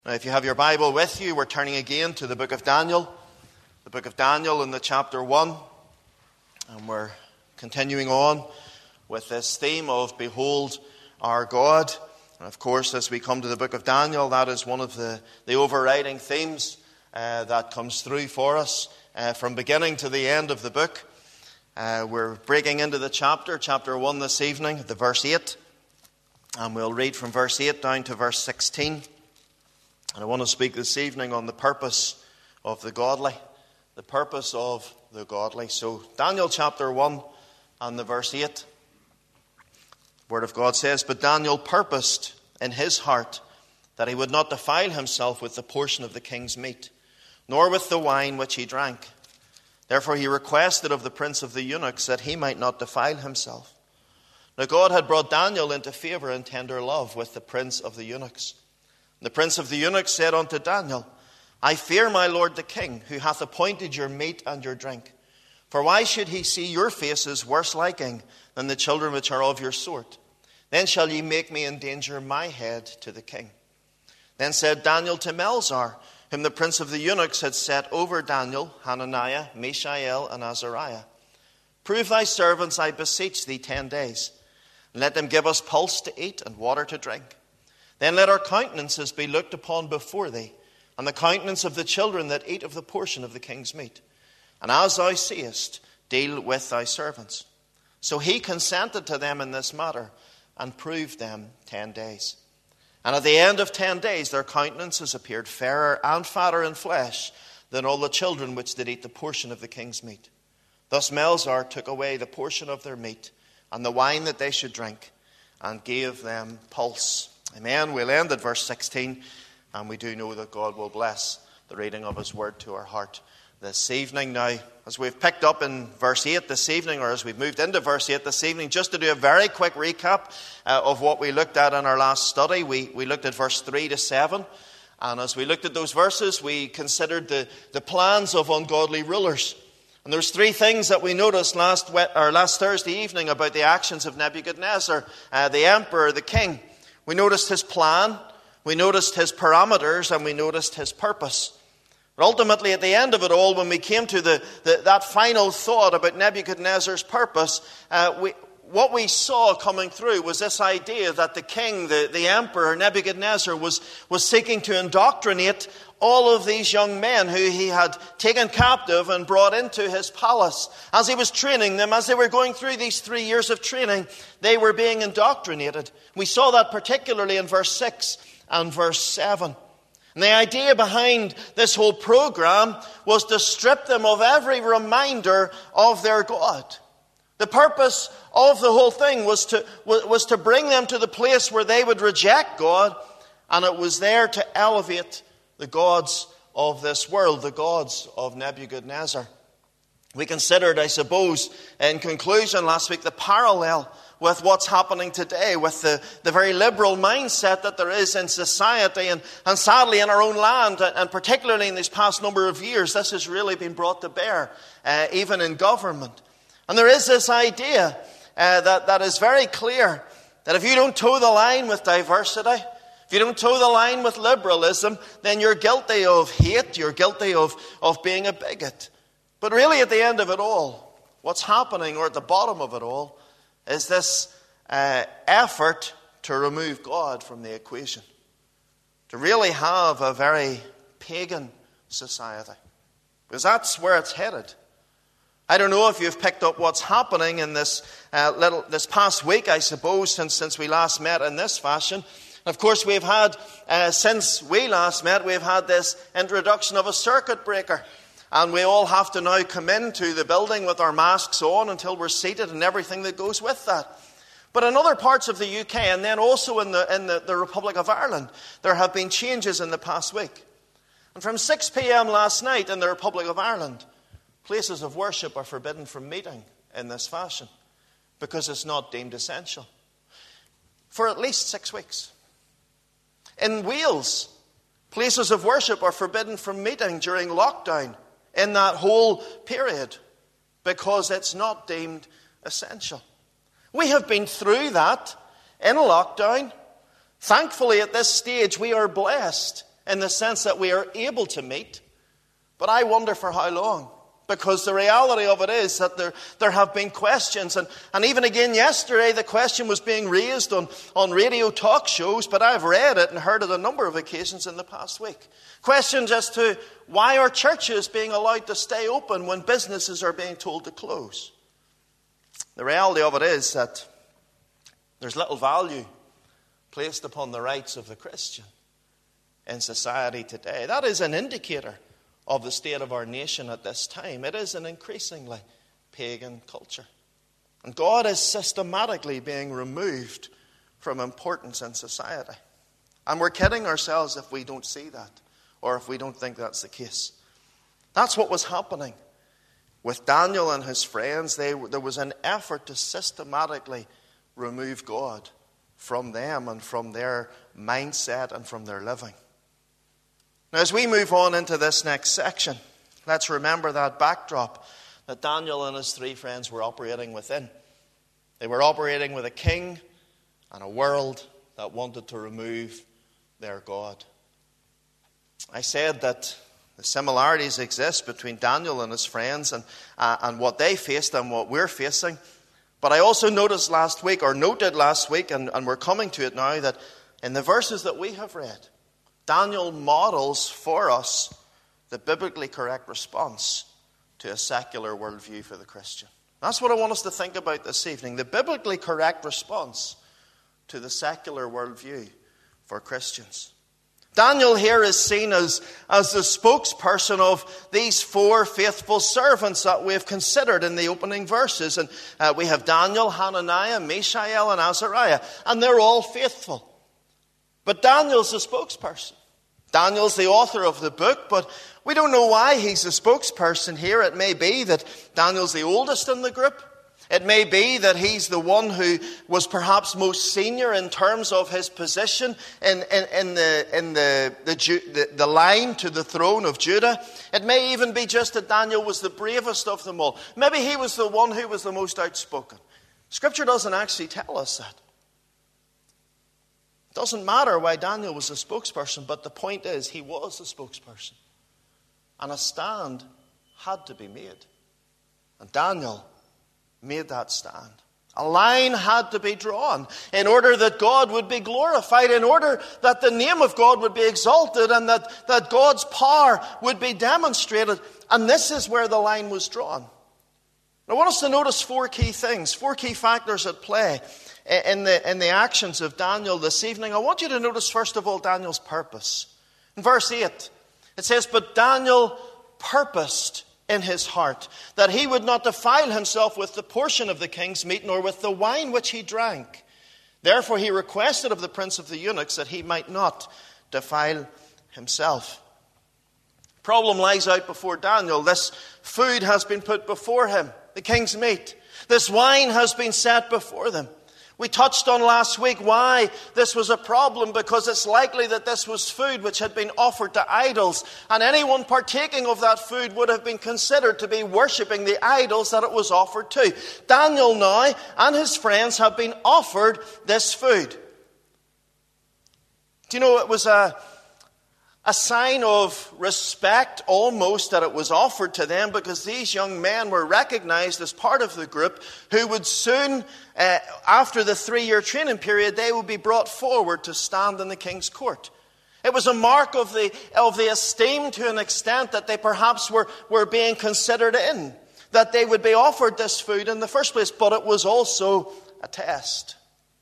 Now, if you have your Bible with you, we're turning again to the book of Daniel. The book of Daniel in the chapter 1. And we're continuing on with this theme of Behold our God. And of course, as we come to the book of Daniel, that is one of the overriding themes that comes through for us from beginning to the end of the book. We're breaking into the chapter 1 this evening, the verse 8. And we'll read from verse 8 down to verse 16. And I want to speak this evening on the purpose of the godly. The purpose of the godly. So, Daniel chapter 1 and the verse 8. The Word of God says, But Daniel purposed in his heart that he would not defile himself with the portion of the king's meat, nor with the wine which he drank. Therefore he requested of the prince of the eunuchs that he might not defile himself. Now God had brought Daniel into favour and tender love with the prince of the eunuchs. The prince of the eunuchs said unto Daniel, I fear my lord the king, who hath appointed your meat and your drink. For why should he see your faces worse liking than the children which are of your sort? Then shall ye make me endanger my head to the king. Then said Daniel to Melzar, whom the prince of the eunuchs had set over Daniel, Hananiah, Mishael, and Azariah, Prove thy servants, I beseech thee, 10 days, and let them give us pulse to eat and water to drink. Then let our countenances be looked upon before thee, and the countenance of the children that eat of the portion of the king's meat. And as thou seest, deal with thy servants. So he consented to them in this matter, and proved them 10 days. And at the end of 10 days their countenances appeared fairer and fatter in flesh than all the children which did eat the portion of the king's meat. Thus Melzar took away the portion of their meat, and the wine that they should drink, and gave them pulse. Amen. We'll end at verse 16, and we do know that God will bless the reading of his word to our heart this evening. Now, as we've picked up in verse 8 this evening, or as we've moved into verse 8 this evening, just to do a very quick recap of what we looked at in our last study, we looked at verse 3 to 7. And as we looked at those verses, we considered the plans of ungodly rulers. And there's 3 things that we noticed last Thursday evening about the actions of Nebuchadnezzar, the emperor, the king. We noticed his plan, we noticed his parameters, and we noticed his purpose. But ultimately, at the end of it all, when we came to that final thought about Nebuchadnezzar's purpose, what we saw coming through was this idea that the king, the emperor, Nebuchadnezzar, was seeking to indoctrinate all of these young men who he had taken captive and brought into his palace. As he was training them, as they were going through these 3 years of training, they were being indoctrinated. We saw that particularly in verse 6 and verse 7. And the idea behind this whole program was to strip them of every reminder of their God. The purpose of the whole thing was to bring them to the place where they would reject God, and it was there to elevate the gods of this world, the gods of Nebuchadnezzar. We considered, I suppose, in conclusion last week, the parallel with what's happening today, with the very liberal mindset that there is in society, and sadly in our own land, and particularly in these past number of years, this has really been brought to bear, even in government. And there is this idea that is very clear, that if you don't toe the line with diversity, if you don't toe the line with liberalism, then you're guilty of hate, you're guilty of being a bigot. But really at the end of it all, what's happening, or at the bottom of it all, is this effort to remove God from the equation. To really have a very pagan society. Because that's where it's headed. I don't know if you've picked up what's happening in this past week, I suppose, since we last met in this fashion. Of course, we've had, since we last met, we've had this introduction of a circuit breaker. And we all have to now come into the building with our masks on until we're seated, and everything that goes with that. But in other parts of the UK, and then also in the Republic of Ireland, there have been changes in the past week. And from 6 p.m. last night in the Republic of Ireland, places of worship are forbidden from meeting in this fashion because it's not deemed essential. For at least 6 weeks. In Wales, places of worship are forbidden from meeting during lockdown in that whole period because it's not deemed essential. We have been through that in lockdown. Thankfully, at this stage, we are blessed in the sense that we are able to meet. But I wonder for how long. Because the reality of it is that there have been questions. And even again yesterday, the question was being raised on radio talk shows. But I've read it and heard it a number of occasions in the past week. Questions as to why are churches being allowed to stay open when businesses are being told to close. The reality of it is that there's little value placed upon the rights of the Christian in society today. That is an indicator of the state of our nation at this time. It is an increasingly pagan culture. And God is systematically being removed from importance in society. And we're kidding ourselves if we don't see that, or if we don't think that's the case. That's what was happening with Daniel and his friends. There was an effort to systematically remove God from them and from their mindset and from their living. Now, as we move on into this next section, let's remember that backdrop that Daniel and his three friends were operating within. They were operating with a king and a world that wanted to remove their God. I said that the similarities exist between Daniel and his friends and what they faced and what we're facing. But I also noted last week, and we're coming to it now, that in the verses that we have read, Daniel models for us the biblically correct response to a secular worldview for the Christian. That's what I want us to think about this evening. The biblically correct response to the secular worldview for Christians. Daniel here is seen as the spokesperson of these four faithful servants that we have considered in the opening verses. And we have Daniel, Hananiah, Mishael, and Azariah. And they're all faithful. But Daniel's the spokesperson. Daniel's the author of the book, but we don't know why he's the spokesperson here. It may be that Daniel's the oldest in the group. It may be that he's the one who was perhaps most senior in terms of his position in the line to the throne of Judah. It may even be just that Daniel was the bravest of them all. Maybe he was the one who was the most outspoken. Scripture doesn't actually tell us that. It doesn't matter why Daniel was a spokesperson, but the point is he was a spokesperson. And a stand had to be made. And Daniel made that stand. A line had to be drawn in order that God would be glorified, in order that the name of God would be exalted, and that God's power would be demonstrated. And this is where the line was drawn. I want us to notice four key things, four key factors at play in the actions of Daniel this evening. I want you to notice, first of all, Daniel's purpose. In verse 8, it says, "But Daniel purposed in his heart that he would not defile himself with the portion of the king's meat, nor with the wine which he drank. Therefore he requested of the prince of the eunuchs that he might not defile himself." Problem lies out before Daniel. This food has been put before him, the king's meat. This wine has been set before them. We touched on last week why this was a problem, because it's likely that this was food which had been offered to idols, and anyone partaking of that food would have been considered to be worshipping the idols that it was offered to. Daniel now and his friends have been offered this food. Do you know, it was a sign of respect almost that it was offered to them, because these young men were recognized as part of the group who would soon, after the 3-year training period, they would be brought forward to stand in the king's court. It was a mark of the esteem, to an extent that they perhaps were being considered in, that they would be offered this food in the first place, but it was also a test.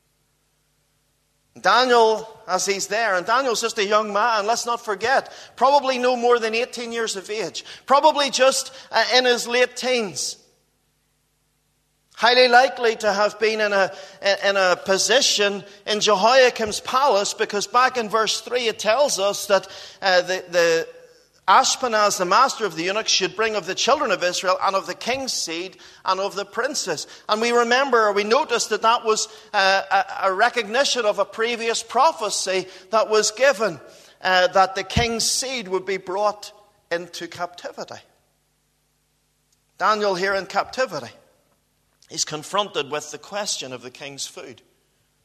Daniel, as he's there, and Daniel's just a young man, let's not forget, probably no more than 18 years of age, probably just in his late teens. Highly likely to have been in a position in Jehoiakim's palace, because back in verse 3 it tells us that the Ashpenaz, the master of the eunuchs, should bring of the children of Israel and of the king's seed and of the princes. And we noticed that was a recognition of a previous prophecy that was given, that the king's seed would be brought into captivity. Daniel here in captivity is confronted with the question of the king's food.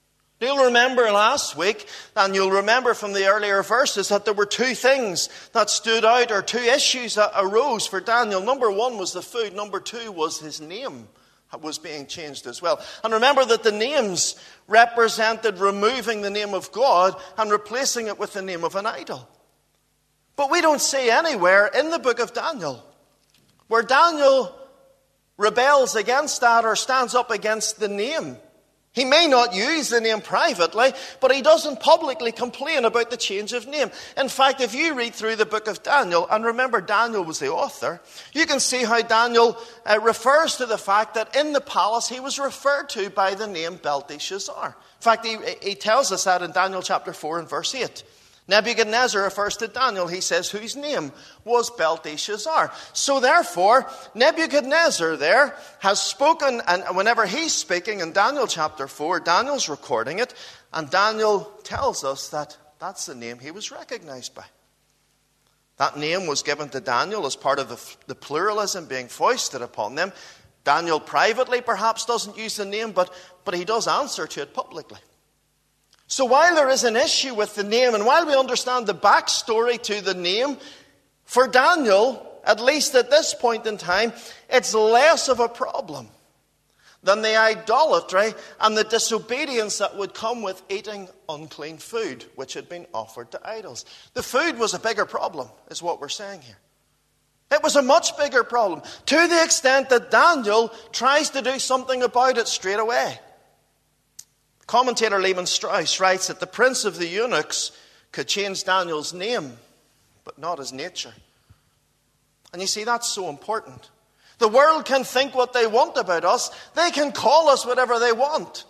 You'll remember last week, and you'll remember from the earlier verses, that there were two things that stood out, or two issues that arose for Daniel. Number one was the food. Number two was his name was being changed as well. And remember that the names represented removing the name of God and replacing it with the name of an idol. But we don't see anywhere in the book of Daniel where Daniel rebels against that or stands up against the name. He may not use the name privately, but he doesn't publicly complain about the change of name. In fact, if you read through the book of Daniel, and remember Daniel was the author, you can see how Daniel refers to the fact that in the palace he was referred to by the name Belteshazzar. In fact, he tells us that in Daniel chapter 4 and verse 8. Nebuchadnezzar refers to Daniel. He says whose name was Belteshazzar. So therefore, Nebuchadnezzar there has spoken, and whenever he's speaking in Daniel chapter 4, Daniel's recording it, and Daniel tells us that that's the name he was recognized by. That name was given to Daniel as part of the pluralism being foisted upon them. Daniel privately perhaps doesn't use the name, but he does answer to it publicly. So while there is an issue with the name, and while we understand the backstory to the name, for Daniel, at least at this point in time, it's less of a problem than the idolatry and the disobedience that would come with eating unclean food, which had been offered to idols. The food was a bigger problem, is what we're saying here. It was a much bigger problem, to the extent that Daniel tries to do something about it straight away. Commentator Lehman Strauss writes that the prince of the eunuchs could change Daniel's name, but not his nature. And you see, that's so important. The world can think what they want about us. They can call us whatever they want.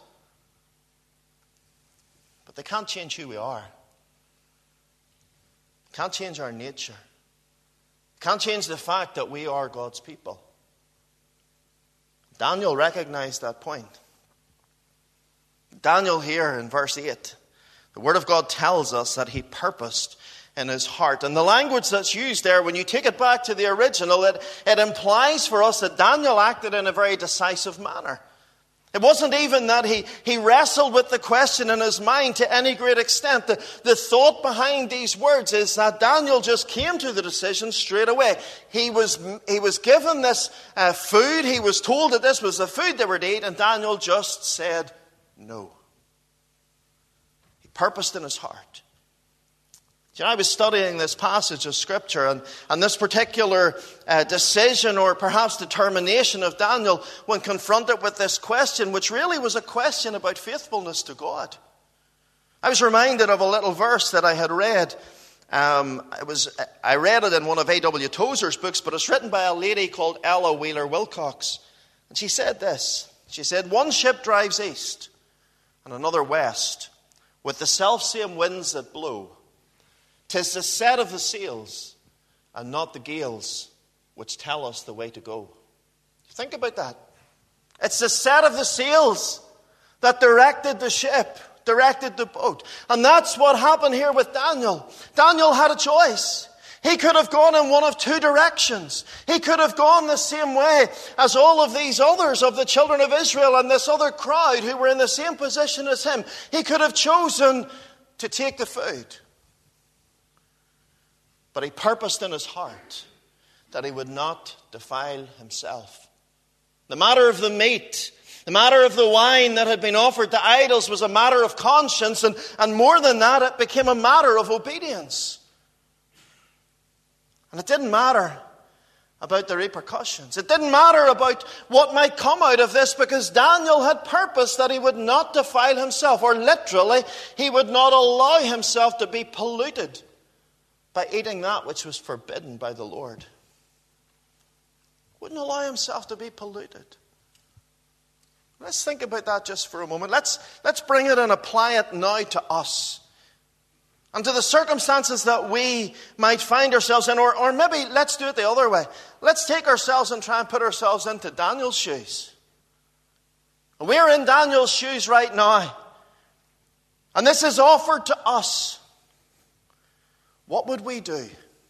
But they can't change who we are. Can't change our nature. Can't change the fact that we are God's people. Daniel recognized that point. Daniel here in verse 8, the Word of God tells us that he purposed in his heart. And the language that's used there, when you take it back to the original, it implies for us that Daniel acted in a very decisive manner. It wasn't even that he wrestled with the question in his mind to any great extent. The thought behind these words is that Daniel just came to the decision straight away. He was given this food. He was told that this was the food they were to eat, and Daniel just said no. He purposed in his heart. You know, I was studying this passage of Scripture, and this particular decision or perhaps determination of Daniel when confronted with this question, which really was a question about faithfulness to God. I was reminded of a little verse that I had read. I read it in one of A.W. Tozer's books, but it's written by a lady called Ella Wheeler Wilcox. And she said this. She said, "One ship drives east and another west, with the selfsame winds that blow. 'Tis the set of the sails, and not the gales, which tell us the way to go." Think about that. It's the set of the sails that directed the ship, directed the boat. And that's what happened here with Daniel. Daniel had a choice. He could have gone in one of two directions. He could have gone the same way as all of these others of the children of Israel and this other crowd who were in the same position as him. He could have chosen to take the food. But he purposed in his heart that he would not defile himself. The matter of the meat, the matter of the wine that had been offered to idols was a matter of conscience, and more than that, it became a matter of obedience. And it didn't matter about the repercussions. It didn't matter about what might come out of this, because Daniel had purposed that he would not defile himself, or literally, he would not allow himself to be polluted by eating that which was forbidden by the Lord. Wouldn't allow himself to be polluted. Let's think about that just for a moment. Let's bring it and apply it now to us. And to the circumstances that we might find ourselves in, or maybe let's do it the other way. Let's take ourselves and try and put ourselves into Daniel's shoes. We're in Daniel's shoes right now. And this is offered to us. What would we do?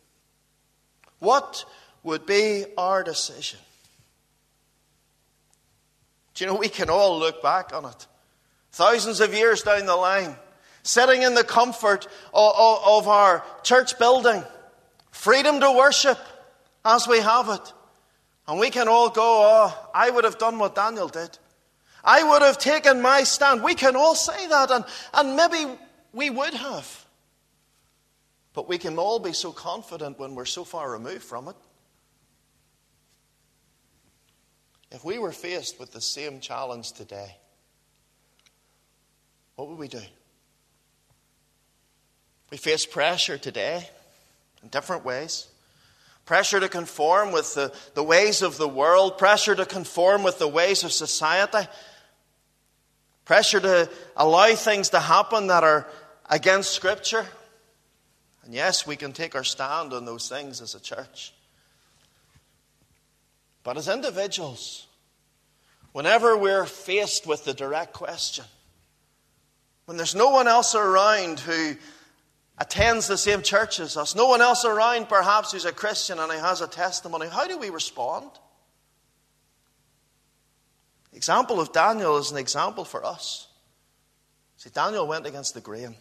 What would be our decision? Do you know, we can all look back on it. thousands of years down the line, sitting in the comfort of our church building, freedom to worship as we have it. And we can all go, oh, I would have done what Daniel did. I would have taken my stand. We can all say that, and maybe we would have. But we can all be so confident when we're so far removed from it. If we were faced with the same challenge today, what would we do? We face pressure today in different ways. Pressure to conform with the ways of the world. Pressure to conform with the ways of society. Pressure to allow things to happen that are against Scripture. And yes, we can take our stand on those things as a church. But as individuals, whenever we're faced with the direct question, when there's no one else around who attends the same church as us, no one else around perhaps who's a Christian and who has a testimony, how do we respond? The example of Daniel is an example for us. See, Daniel went against the grain.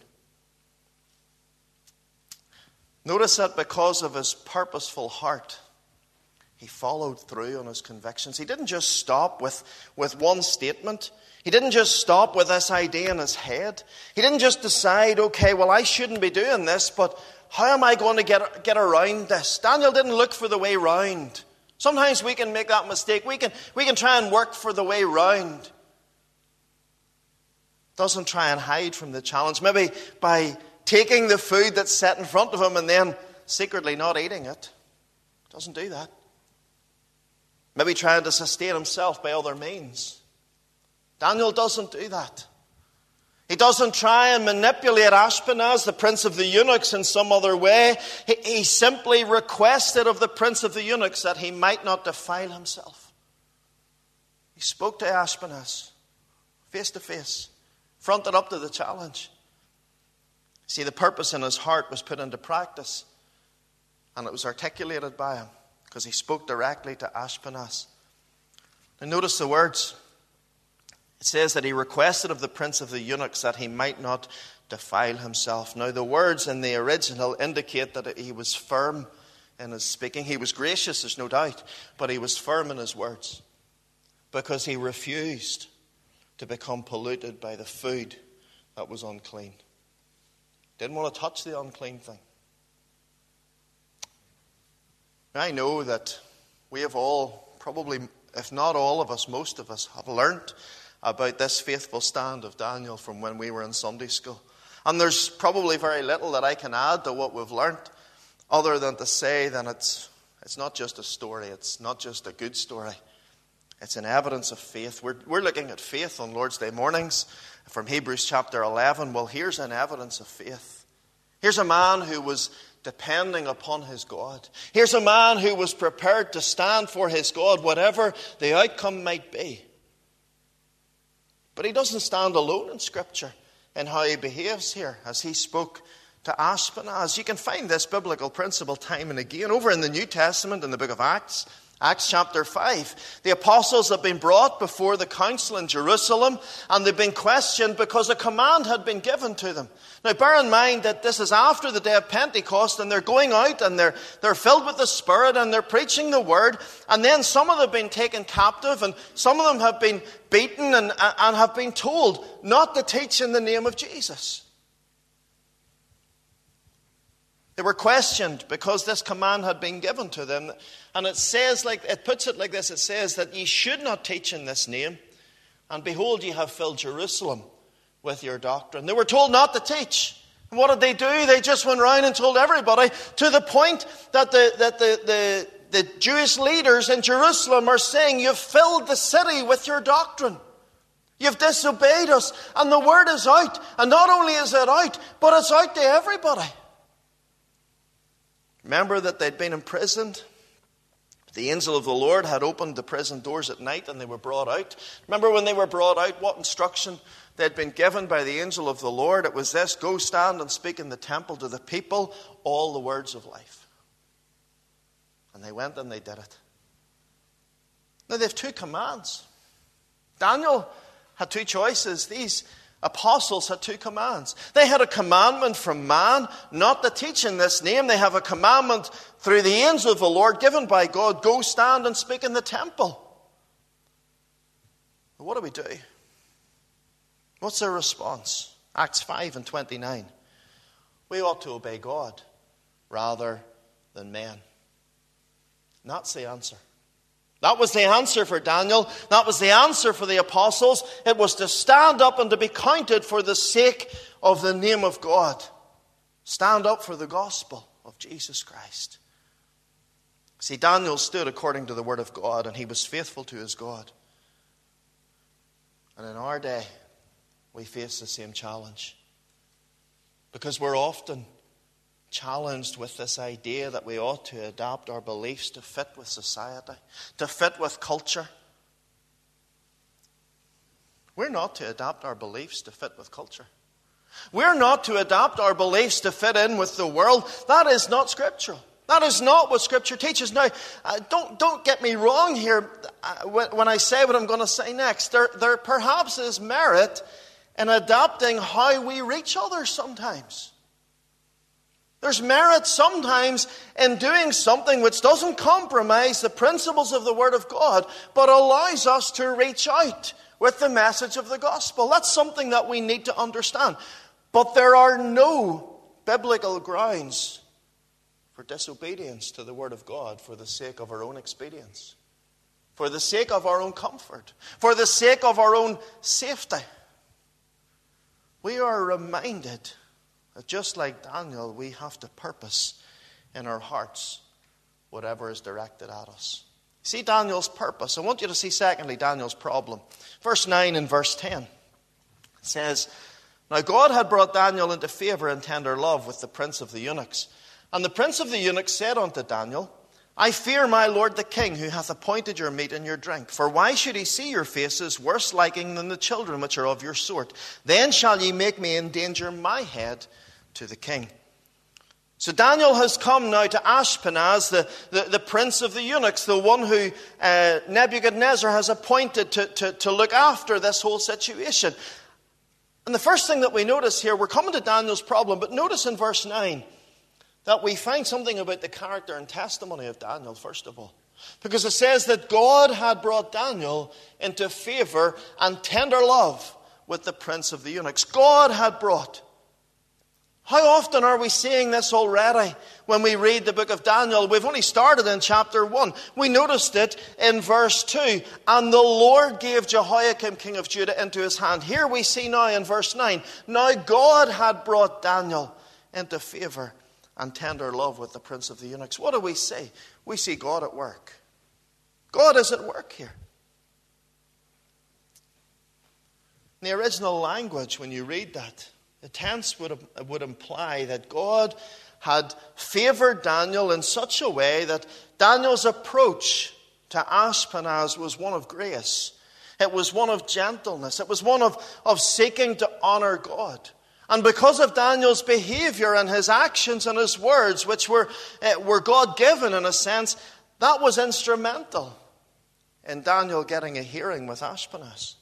Notice that because of his purposeful heart, he followed through on his convictions. He didn't just stop with one statement. He didn't just stop with this idea in his head. He didn't just decide, okay, well, I shouldn't be doing this, but how am I going to get around this? Daniel didn't look for the way round. Sometimes we can make that mistake. We can try and work for the way round. Doesn't try and hide from the challenge. Maybe by taking the food that's set in front of him and then secretly not eating it. Doesn't do that. Maybe trying to sustain himself by other means. Daniel doesn't do that. He doesn't try and manipulate Ashpenaz, the prince of the eunuchs, in some other way. He simply requested of the prince of the eunuchs that he might not defile himself. He spoke to Ashpenaz, face to face, fronted up to the challenge. See, the purpose in his heart was put into practice, and it was articulated by him, because he spoke directly to Ashpenaz. Now notice the words. It says that he requested of the prince of the eunuchs that he might not defile himself. Now the words in the original indicate that he was firm in his speaking. He was gracious, there's no doubt, but he was firm in his words because he refused to become polluted by the food that was unclean. Didn't want to touch the unclean thing. I know that we have all, probably, if not all of us, most of us, have learnt about this faithful stand of Daniel from when we were in Sunday school. And there's probably very little that I can add to what we've learnt, other than to say that it's not just a story, it's not just a good story. It's an evidence of faith. We're looking at faith on Lord's Day mornings from Hebrews chapter 11. Well, here's an evidence of faith. Here's a man who was depending upon his God. Here's a man who was prepared to stand for his God, whatever the outcome might be. But he doesn't stand alone in Scripture in how he behaves here as he spoke to Ashpenaz. You can find this biblical principle time and again over in the New Testament in the book of Acts. Acts chapter 5. The apostles have been brought before the council in Jerusalem, and they've been questioned because a command had been given to them. Now bear in mind that this is after the day of Pentecost, and they're going out and they're filled with the Spirit and they're preaching the word, and then some of them have been taken captive and some of them have been beaten and have been told not to teach in the name of Jesus. They were questioned because this command had been given to them. And it puts it like this. It says that ye should not teach in this name. And behold, ye have filled Jerusalem with your doctrine. They were told not to teach. And what did they do? They just went around and told everybody, to the point that the Jewish leaders in Jerusalem are saying, you've filled the city with your doctrine. You've disobeyed us. And the word is out. And not only is it out, but it's out to everybody. Remember that they'd been imprisoned. The angel of the Lord had opened the prison doors at night and they were brought out. Remember when they were brought out, what instruction they'd been given by the angel of the Lord? It was this: go stand and speak in the temple to the people all the words of life. And they went and they did it. Now they have two commands. Daniel had two choices. These apostles had two commands. They had a commandment from man not to teach in this name. They have a commandment through the angel of the Lord given by God. Go stand and speak in the temple. But what do we do? What's their response? Acts 5 and 29. We ought to obey God rather than men. And that's the answer. That was the answer for Daniel. That was the answer for the apostles. It was to stand up and to be counted for the sake of the name of God. Stand up for the gospel of Jesus Christ. See, Daniel stood according to the word of God, and he was faithful to his God. And in our day, we face the same challenge. Because we're often challenged with this idea that we ought to adapt our beliefs to fit with society, to fit with culture. We're not to adapt our beliefs to fit with culture. We're not to adapt our beliefs to fit in with the world. That is not scriptural. That is not what Scripture teaches. Now, don't get me wrong here when I say what I'm going to say next. There perhaps is merit in adapting how we reach others sometimes. There's merit sometimes in doing something which doesn't compromise the principles of the Word of God, but allows us to reach out with the message of the gospel. That's something that we need to understand. But there are no biblical grounds for disobedience to the Word of God for the sake of our own expedience, for the sake of our own comfort, for the sake of our own safety. We are reminded that just like Daniel, we have to purpose in our hearts whatever is directed at us. See Daniel's purpose. I want you to see, secondly, Daniel's problem. Verse 9 and verse 10 says, Now God had brought Daniel into favor and tender love with the prince of the eunuchs. And the prince of the eunuchs said unto Daniel, I fear my lord the king, who hath appointed your meat and your drink. For why should he see your faces worse liking than the children which are of your sort? Then shall ye make me endanger my head to the king. So Daniel has come now to Ashpenaz, the prince of the eunuchs, the one who Nebuchadnezzar has appointed to look after this whole situation. And the first thing that we notice here, we're coming to Daniel's problem, but notice in verse 9 that we find something about the character and testimony of Daniel, first of all. Because it says that God had brought Daniel into favor and tender love with the prince of the eunuchs. God had brought. How often are we seeing this already when we read the book of Daniel? We've only started in chapter 1. We noticed it in verse 2. And the Lord gave Jehoiakim, king of Judah, into his hand. Here we see now in verse 9. Now God had brought Daniel into favor and tender love with the prince of the eunuchs. What do we see? We see God at work. God is at work here. In the original language, when you read that, the tense would imply that God had favored Daniel in such a way that Daniel's approach to Ashpenaz was one of grace. It was one of gentleness. It was one of seeking to honor God. And because of Daniel's behavior and his actions and his words, which were God-given in a sense, that was instrumental in Daniel getting a hearing with Ashpenaz.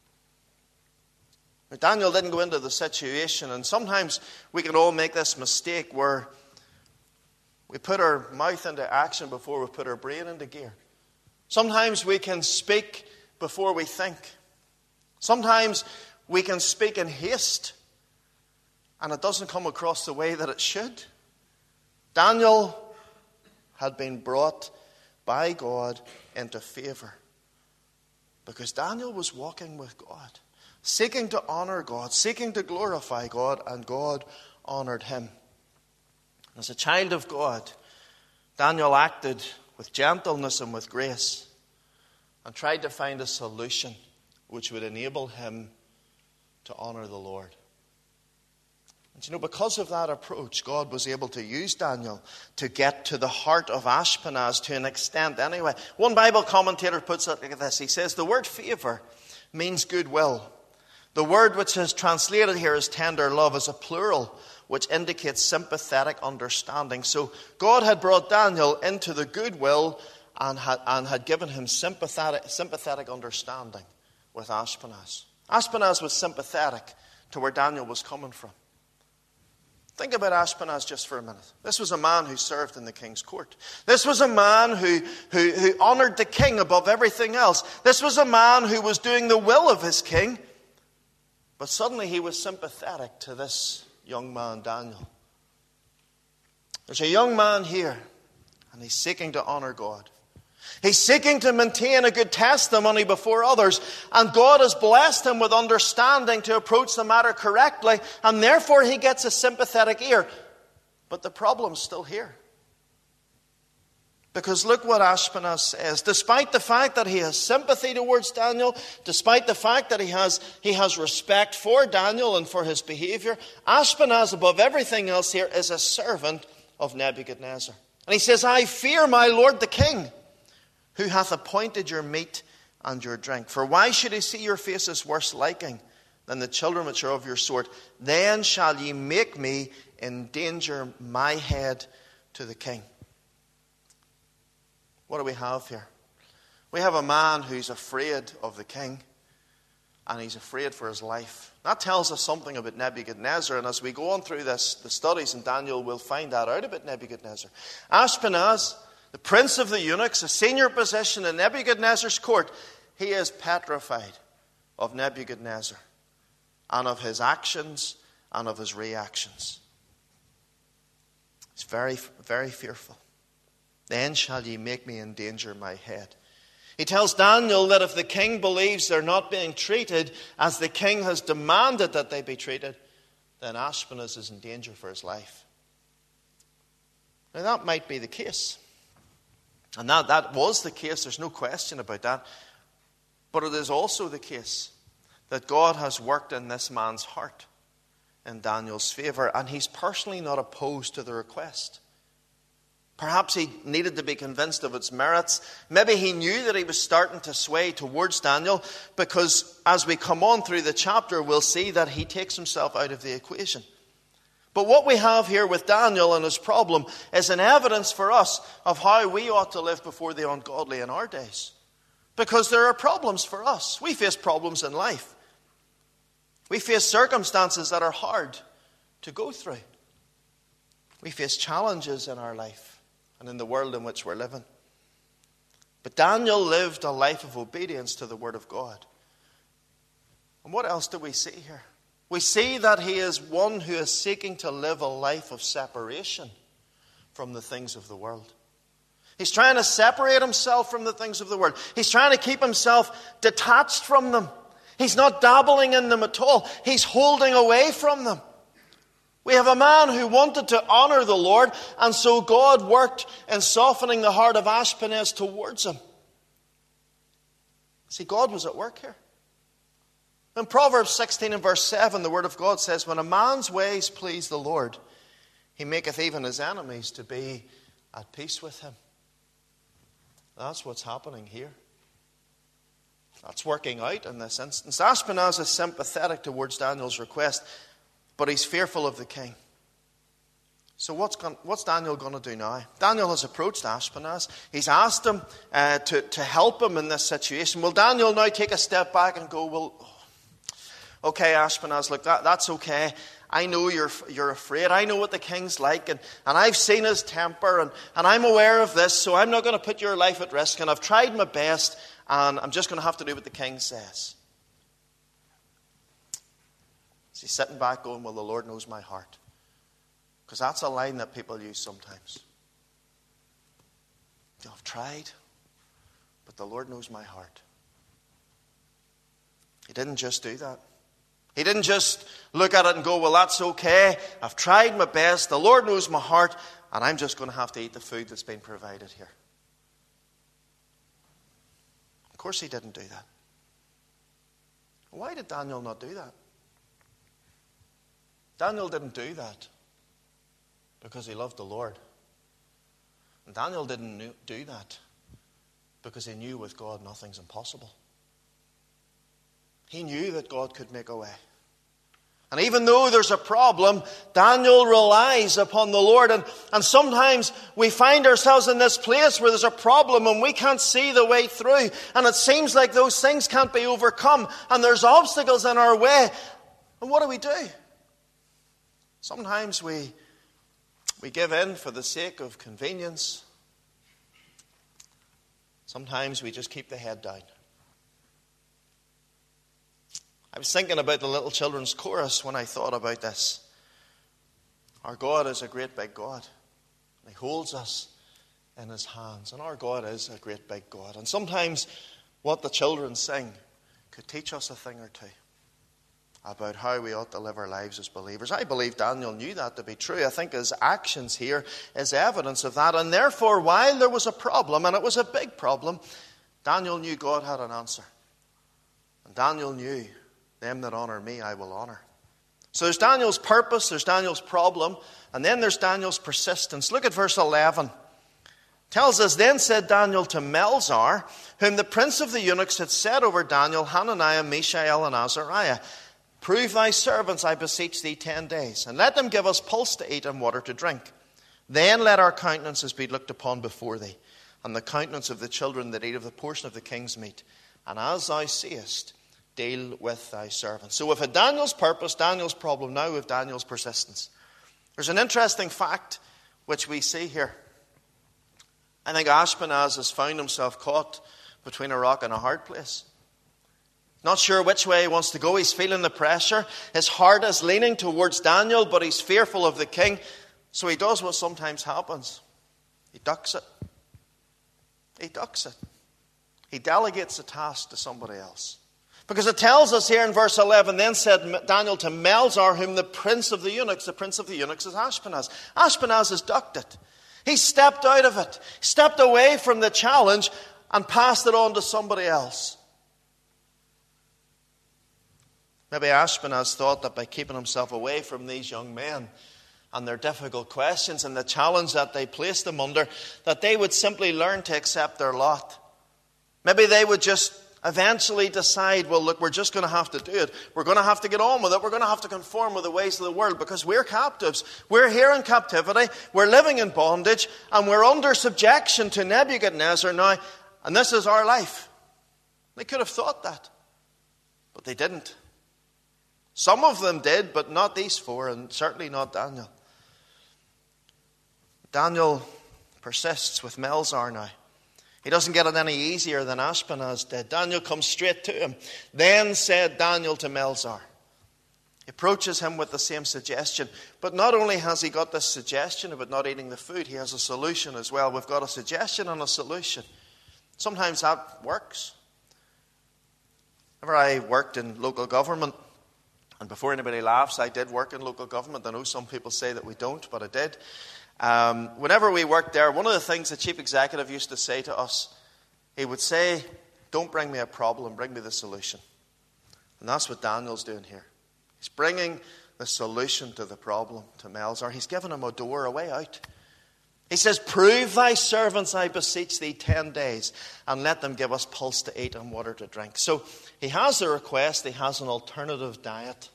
Daniel didn't go into the situation, and sometimes we can all make this mistake where we put our mouth into action before we put our brain into gear. Sometimes we can speak before we think. Sometimes we can speak in haste, and it doesn't come across the way that it should. Daniel had been brought by God into favor because Daniel was walking with God, seeking to honor God, seeking to glorify God, and God honored him. As a child of God, Daniel acted with gentleness and with grace and tried to find a solution which would enable him to honor the Lord. And because of that approach, God was able to use Daniel to get to the heart of Ashpenaz to an extent anyway. One Bible commentator puts it like this. He says, the word favor means goodwill. The word which is translated here as tender love is a plural, which indicates sympathetic understanding. So God had brought Daniel into the goodwill and had given him sympathetic understanding with Ashpenaz. Ashpenaz was sympathetic to where Daniel was coming from. Think about Ashpenaz just for a minute. This was a man who served in the king's court. This was a man who honored the king above everything else. This was a man who was doing the will of his king. But suddenly he was sympathetic to this young man, Daniel. There's a young man here, and he's seeking to honor God. He's seeking to maintain a good testimony before others, and God has blessed him with understanding to approach the matter correctly, and therefore he gets a sympathetic ear. But the problem's still here. Because look what Ashpenaz says. Despite the fact that he has sympathy towards Daniel, despite the fact that he has respect for Daniel and for his behavior, Ashpenaz, above everything else here, is a servant of Nebuchadnezzar. And he says, I fear my lord the king, who hath appointed your meat and your drink. For why should he see your faces worse liking than the children which are of your sort? Then shall ye make me endanger my head to the king. What do we have here? We have a man who's afraid of the king, and he's afraid for his life. That tells us something about Nebuchadnezzar, and as we go on through the studies in Daniel, we'll find that out about Nebuchadnezzar. Ashpenaz, the prince of the eunuchs, a senior position in Nebuchadnezzar's court, he is petrified of Nebuchadnezzar and of his actions and of his reactions. He's very, very fearful. Then shall ye make me endanger my head. He tells Daniel that if the king believes they're not being treated as the king has demanded that they be treated, then Ashpenaz is in danger for his life. Now that might be the case. And that was the case, there's no question about that. But it is also the case that God has worked in this man's heart in Daniel's favor, and he's personally not opposed to the request. Perhaps he needed to be convinced of its merits. Maybe he knew that he was starting to sway towards Daniel, because as we come on through the chapter, we'll see that he takes himself out of the equation. But what we have here with Daniel and his problem is an evidence for us of how we ought to live before the ungodly in our days. Because there are problems for us. We face problems in life. We face circumstances that are hard to go through. We face challenges in our life and in the world in which we're living. But Daniel lived a life of obedience to the Word of God. And what else do we see here? We see that he is one who is seeking to live a life of separation from the things of the world. He's trying to separate himself from the things of the world. He's trying to keep himself detached from them. He's not dabbling in them at all. He's holding away from them. We have a man who wanted to honor the Lord, and so God worked in softening the heart of Ashpenaz towards him. See, God was at work here. In Proverbs 16 and verse 7, the Word of God says, when a man's ways please the Lord, he maketh even his enemies to be at peace with him. That's what's happening here. That's working out in this instance. Ashpenaz is sympathetic towards Daniel's request, but he's fearful of the king. So what's Daniel going to do now? Daniel has approached Ashpenaz. He's asked him to help him in this situation. Will Daniel now take a step back and go, well, okay, Ashpenaz, look, that's okay. I know you're afraid. I know what the king's like, and I've seen his temper, and I'm aware of this, so I'm not going to put your life at risk, and I've tried my best, and I'm just going to have to do what the king says. So he's sitting back going, well, the Lord knows my heart. Because that's a line that people use sometimes. I've tried, but the Lord knows my heart. He didn't just do that. He didn't just look at it and go, well, that's okay. I've tried my best. The Lord knows my heart. And I'm just going to have to eat the food that's been provided here. Of course he didn't do that. Why did Daniel not do that? Daniel didn't do that because he loved the Lord. And Daniel didn't do that because he knew with God nothing's impossible. He knew that God could make a way. And even though there's a problem, Daniel relies upon the Lord. And sometimes we find ourselves in this place where there's a problem and we can't see the way through. And it seems like those things can't be overcome. And there's obstacles in our way. And what do? Sometimes we give in for the sake of convenience. Sometimes we just keep the head down. I was thinking about the little children's chorus when I thought about this. Our God is a great big God. He holds us in his hands. And our God is a great big God. And sometimes what the children sing could teach us a thing or two about how we ought to live our lives as believers. I believe Daniel knew that to be true. I think his actions here is evidence of that. And therefore, while there was a problem, and it was a big problem, Daniel knew God had an answer. And Daniel knew, them that honor me, I will honor. So there's Daniel's purpose, there's Daniel's problem, and then there's Daniel's persistence. Look at verse 11. It tells us, then said Daniel to Melzar, whom the prince of the eunuchs had set over Daniel, Hananiah, Mishael, and Azariah, prove thy servants, I beseech thee, 10 days, and let them give us pulse to eat and water to drink. Then let our countenances be looked upon before thee, and the countenance of the children that eat of the portion of the king's meat. And as thou seest, deal with thy servants. So we've had Daniel's purpose, Daniel's problem. Now we have Daniel's persistence. There's an interesting fact which we see here. I think Ashpenaz has found himself caught between a rock and a hard place. Not sure which way he wants to go. He's feeling the pressure. His heart is leaning towards Daniel, but he's fearful of the king. So he does what sometimes happens. He ducks it. He ducks it. He delegates the task to somebody else. Because it tells us here in verse 11, then said Daniel to Melzar, whom the prince of the eunuchs is Ashpenaz. Ashpenaz has ducked it. He stepped out of it, stepped away from the challenge and passed it on to somebody else. Maybe Ashpenaz thought that by keeping himself away from these young men and their difficult questions and the challenge that they placed him under, that they would simply learn to accept their lot. Maybe they would just eventually decide, well, look, we're just going to have to do it. We're going to have to get on with it. We're going to have to conform with the ways of the world because we're captives. We're here in captivity. We're living in bondage. And we're under subjection to Nebuchadnezzar now. And this is our life. They could have thought that. But they didn't. Some of them did, but not these four, and certainly not Daniel. Daniel persists with Melzar now. He doesn't get it any easier than Ashpenaz did. Daniel comes straight to him. Then said Daniel to Melzar. He approaches him with the same suggestion. But not only has he got this suggestion about not eating the food, he has a solution as well. We've got a suggestion and a solution. Sometimes that works. Whenever I worked in local government, and before anybody laughs, I did work in local government. I know some people say that we don't, but I did. Whenever we worked there, one of the things the chief executive used to say to us, he would say, don't bring me a problem, bring me the solution. And that's what Daniel's doing here. He's bringing the solution to the problem to Melzar. He's giving him a door, a way out. He says, prove thy servants, I beseech thee, 10 days, and let them give us pulse to eat and water to drink. So he has a request, he has an alternative diet.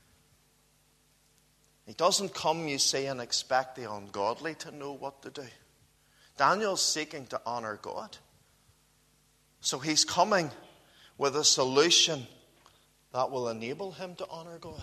He doesn't come, you see, and expect the ungodly to know what to do. Daniel's seeking to honor God. So he's coming with a solution that will enable him to honor God.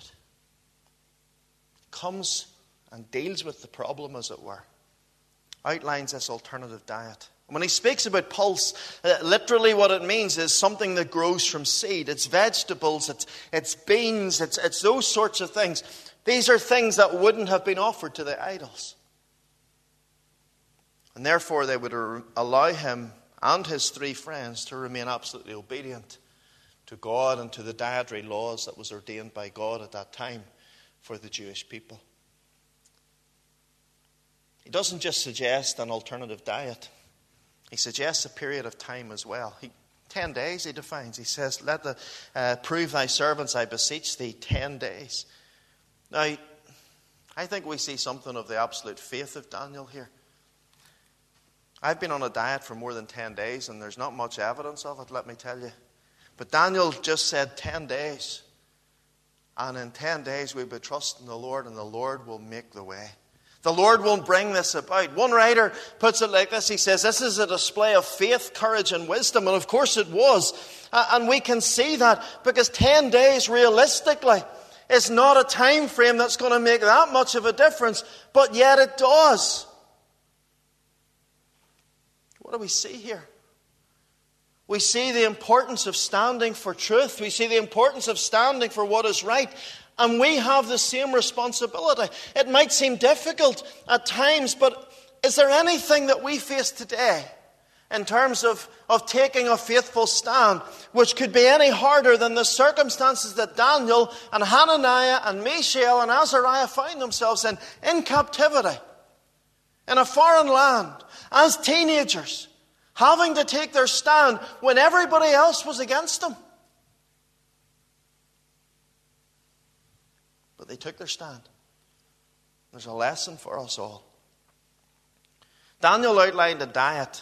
Comes and deals with the problem, as it were. Outlines this alternative diet. When he speaks about pulse, literally what it means is something that grows from seed. It's vegetables, it's beans, it's those sorts of things. These are things that wouldn't have been offered to the idols. And therefore they would allow him and his three friends to remain absolutely obedient to God and to the dietary laws that was ordained by God at that time for the Jewish people. He doesn't just suggest an alternative diet. He suggests a period of time as well. 10 days he defines. He says, prove thy servants, I beseech thee, 10 days. Now, I think we see something of the absolute faith of Daniel here. I've been on a diet for more than 10 days, and there's not much evidence of it, let me tell you. But Daniel just said 10 days. And in 10 days we'll be trusting the Lord, and the Lord will make the way. The Lord won't bring this about. One writer puts it like this. He says, this is a display of faith, courage, and wisdom. And of course it was. And we can see that because 10 days realistically is not a time frame that's going to make that much of a difference, but yet it does. What do we see here? We see the importance of standing for truth. We see the importance of standing for what is right. And we have the same responsibility. It might seem difficult at times, but is there anything that we face today in terms of taking a faithful stand which could be any harder than the circumstances that Daniel and Hananiah and Mishael and Azariah found themselves in captivity, in a foreign land, as teenagers, having to take their stand when everybody else was against them? But they took their stand. There's a lesson for us all. Daniel outlined a diet.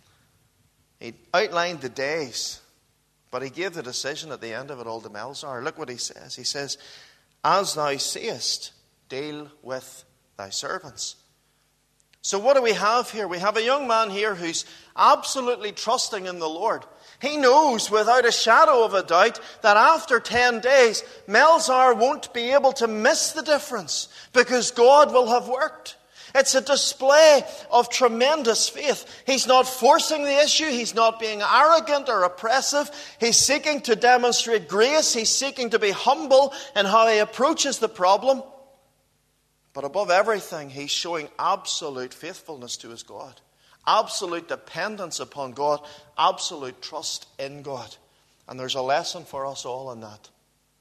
He outlined the days. But he gave the decision at the end of it all to Melzar. Look what he says. He says, "As thou seest, deal with thy servants." So what do we have here? We have a young man here who's absolutely trusting in the Lord. He knows without a shadow of a doubt that after 10 days, Melzar won't be able to miss the difference because God will have worked. It's a display of tremendous faith. He's not forcing the issue. He's not being arrogant or oppressive. He's seeking to demonstrate grace. He's seeking to be humble in how he approaches the problem. But above everything, he's showing absolute faithfulness to his God. Absolute dependence upon God. Absolute trust in God. And there's a lesson for us all in that.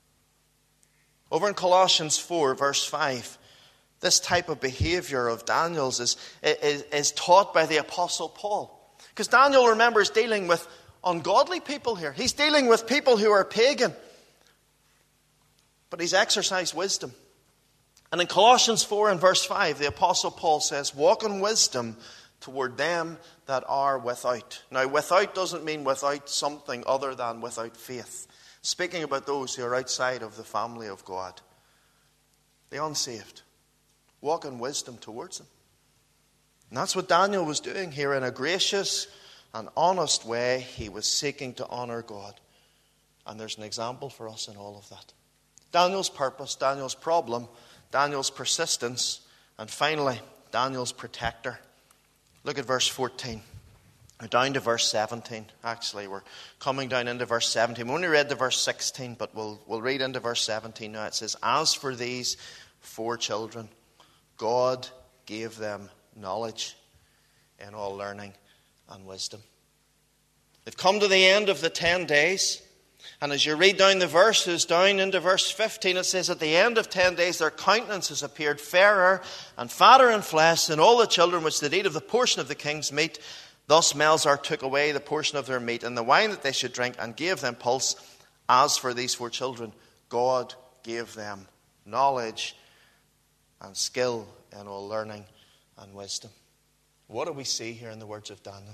Over in Colossians 4, verse 5, this type of behavior of Daniel's is taught by the Apostle Paul. Because Daniel, remember, is dealing with ungodly people here. He's dealing with people who are pagan. But he's exercised wisdom. And in Colossians 4 and verse 5, the Apostle Paul says, "Walk in wisdom toward them that are without." Now, without doesn't mean without something other than without faith. Speaking about those who are outside of the family of God. The unsaved. Walk in wisdom towards them. And that's what Daniel was doing here. In a gracious and honest way, he was seeking to honor God. And there's an example for us in all of that. Daniel's purpose, Daniel's problem, Daniel's persistence, and finally, Daniel's protector. Look at verse 14. We're down to verse 17. Actually, we're coming down into verse 17. We only read to verse 16, but we'll read into verse 17 now. It says, "As for these 4 children, God gave them knowledge in all learning and wisdom." They've come to the end of the 10 days. And as you read down the verses, down into verse 15, it says, "At the end of 10 days, their countenances appeared fairer and fatter in flesh than all the children which did eat of the portion of the king's meat. Thus Melzar took away the portion of their meat and the wine that they should drink and gave them pulse. As for these 4 children, God gave them knowledge and skill in all learning and wisdom." What do we see here in the words of Daniel?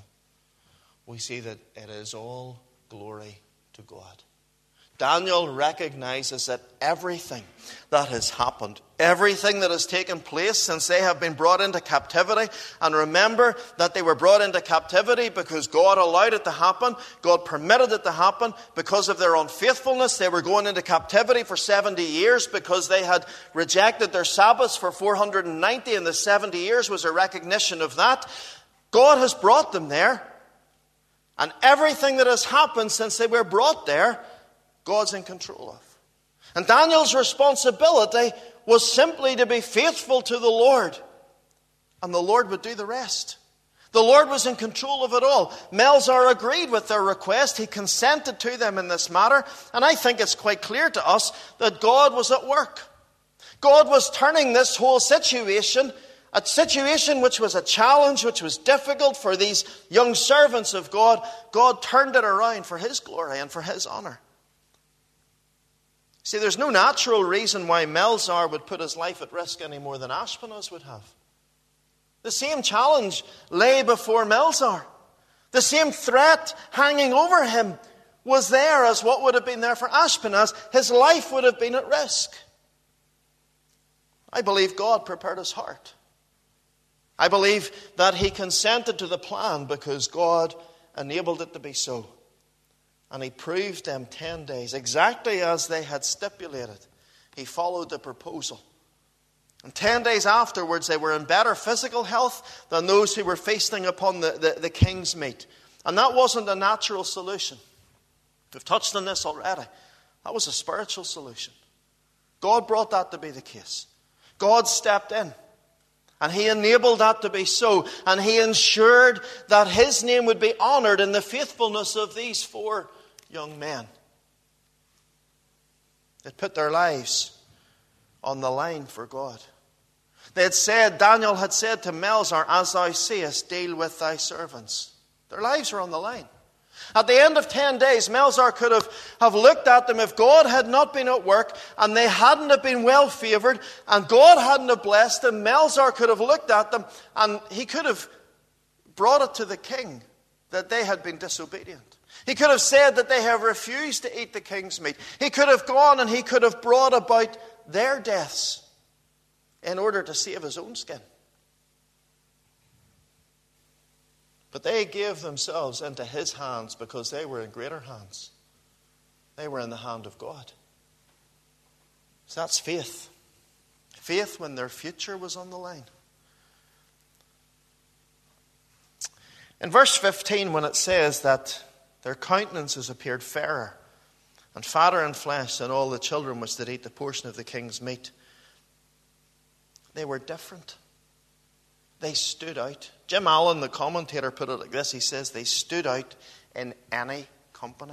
We see that it is all glory to God. Daniel recognizes that everything that has happened, everything that has taken place since they have been brought into captivity, and remember that they were brought into captivity because God allowed it to happen, God permitted it to happen because of their unfaithfulness. They were going into captivity for 70 years because they had rejected their Sabbaths for 490, and the 70 years was a recognition of that. God has brought them there, and everything that has happened since they were brought there, God's in control of. And Daniel's responsibility was simply to be faithful to the Lord. And the Lord would do the rest. The Lord was in control of it all. Melzar agreed with their request. He consented to them in this matter. And I think it's quite clear to us that God was at work. God was turning this whole situation, a situation which was a challenge, which was difficult for these young servants of God. God turned it around for His glory and for His honor. See, there's no natural reason why Melzar would put his life at risk any more than Ashpenaz would have. The same challenge lay before Melzar. The same threat hanging over him was there as what would have been there for Ashpenaz. His life would have been at risk. I believe God prepared his heart. I believe that he consented to the plan because God enabled it to be so. And he proved them 10 days, exactly as they had stipulated. he followed the proposal. And 10 days afterwards, they were in better physical health than those who were feasting upon the king's meat. And that wasn't a natural solution. We've touched on this already. That was a spiritual solution. God brought that to be the case. God stepped in. And he enabled that to be so. And he ensured that his name would be honored in the faithfulness of these 4 young men. They put their lives on the line for God. They had said, Daniel had said to Melzar, as thou seest, deal with thy servants. Their lives were on the line. At the end of 10 days, Melzar could have looked at them if God had not been at work and they hadn't have been well favored and God hadn't have blessed them. Melzar could have looked at them and he could have brought it to the king that they had been disobedient. He could have said that they have refused to eat the king's meat. He could have gone and he could have brought about their deaths in order to save his own skin. But they gave themselves into his hands because they were in greater hands. They were in the hand of God. So that's faith. Faith when their future was on the line. In verse 15, when it says that their countenances appeared fairer and fatter in flesh than all the children which did eat the portion of the king's meat, they were different. They stood out. Jim Allen, the commentator, put it like this. He says they stood out in any company.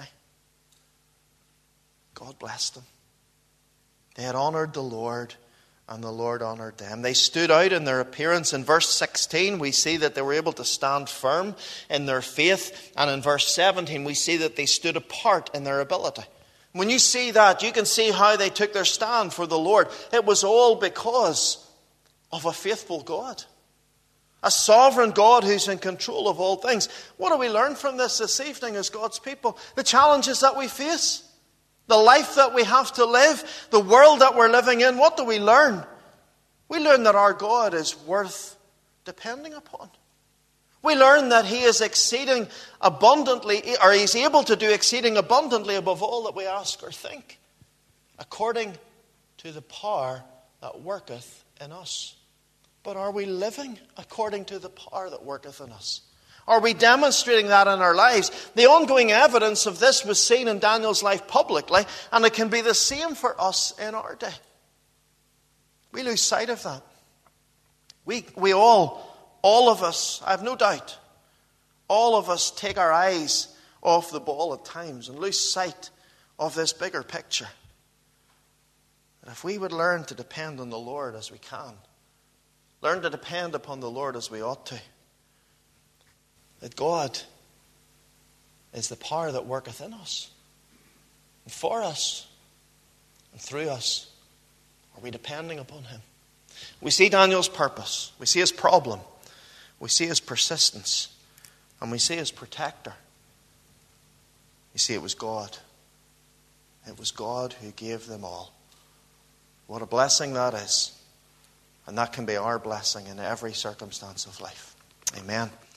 God blessed them. They had honored the Lord, and the Lord honored them. They stood out in their appearance. In verse 16, we see that they were able to stand firm in their faith. And in verse 17, we see that they stood apart in their ability. When you see that, you can see how they took their stand for the Lord. It was all because of a faithful God. A sovereign God who's in control of all things. What do we learn from this evening as God's people? The challenges that we face. The life that we have to live. The world that we're living in. What do we learn? We learn that our God is worth depending upon. We learn that he is exceeding abundantly, or he's able to do exceeding abundantly above all that we ask or think, according to the power that worketh in us. But are we living according to the power that worketh in us? Are we demonstrating that in our lives? The ongoing evidence of this was seen in Daniel's life publicly, and it can be the same for us in our day. We lose sight of that. We all of us, I have no doubt, all of us take our eyes off the ball at times and lose sight of this bigger picture. And if we would learn to depend on the Lord as we can, learn to depend upon the Lord as we ought to, that God is the power that worketh in us, and for us, and through us. Are we depending upon him? We see Daniel's purpose. We see his problem. We see his persistence. And we see his protector. You see, it was God. It was God who gave them all. What a blessing that is. And that can be our blessing in every circumstance of life. Amen.